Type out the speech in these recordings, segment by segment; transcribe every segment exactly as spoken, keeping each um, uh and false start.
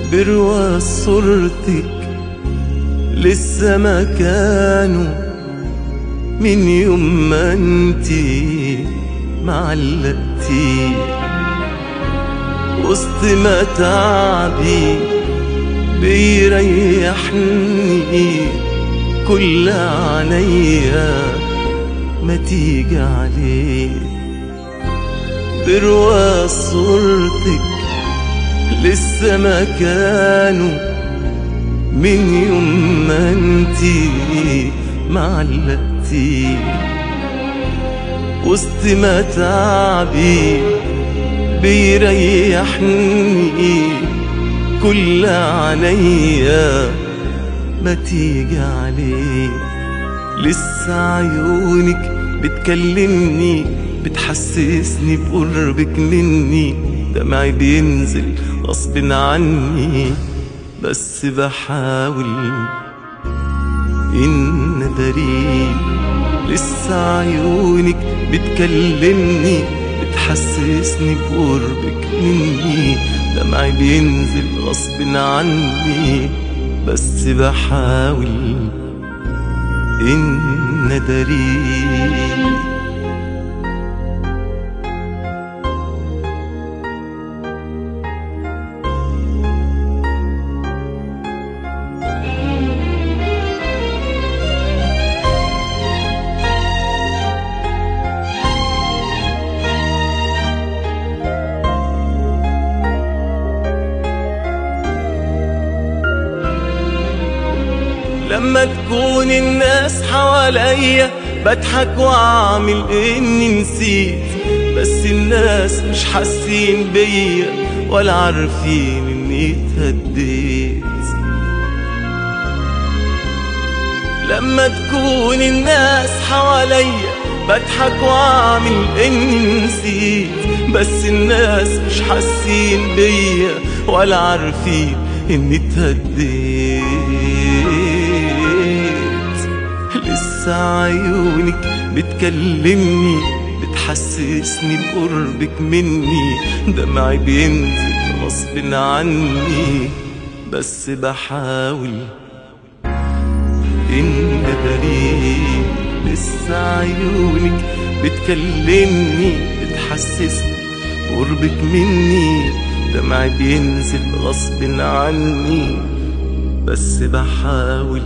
برواز صورتك لسه مكانه من يوم ما انتي معلقتي وسط ما تعبي بيريحني كل عينيا ما تيجي عليه. برواز صورتك لسه مكانه من يوم ما انتي معلقتي وسط ما تعبي بيريحني كل عينيا ما تيجي عليه. لسه عيونك بتكلمني بتحسسني بقربك مني، دمعي بينزل غصب عني بس بحاول إن أداريه. لسه عيونك بتكلمني بتحسسني بقربك مني، دمعي بينزل غصب عني بس بحاول إن أداريه. لما تكون الناس حواليا بضحك واعمل اني نسيت، بس الناس مش حاسين بيا ولا عارفين اني اتهديت. لما تكون الناس حواليا بضحك واعمل اني نسيت، بس الناس مش حاسين بيا ولا عارفين اني اتهديت. لسه عيونك بتكلمني بتحسسني بقربك مني، دمعي بينزل غصب عني بس بحاول إن أداريه. لسه عيونك بتكلمني بتحسسني بقربك مني، دمعي بينزل غصب عني بس بحاول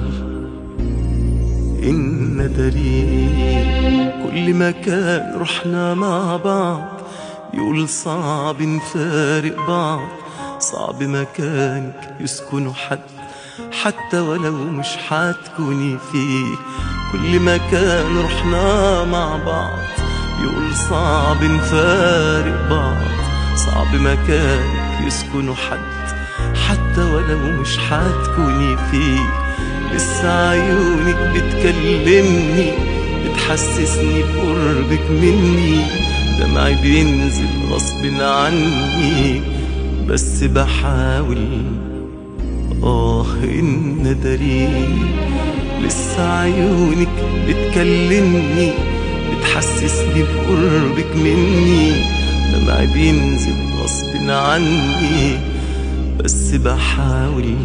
إن أداريه. كل مكان رحنا مع بعض يقول صعب نفارق بعض، صعب مكانك يسكن حد حتى ولو مش حتكوني فيه. كل مكان رحنا مع بعض يقول صعب نفارق بعض، صعب مكانك يسكن حد حتى ولو مش حتكوني فيه. لسه عيونك بتكلمني بتحسسني بقربك مني، دمعي بينزل غصب عني بس بحاول آه إن أداريه. لسه عيونك بتكلمني بتحسسني بقربك مني، دمعي بينزل غصب عني بس بحاول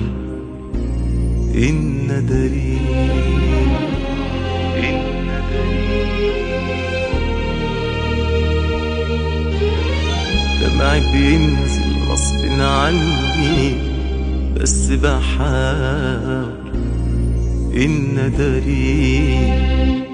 إن أداريه. إن أداريه دمعي بينزل غصب عني بس بحاول إن أداريه.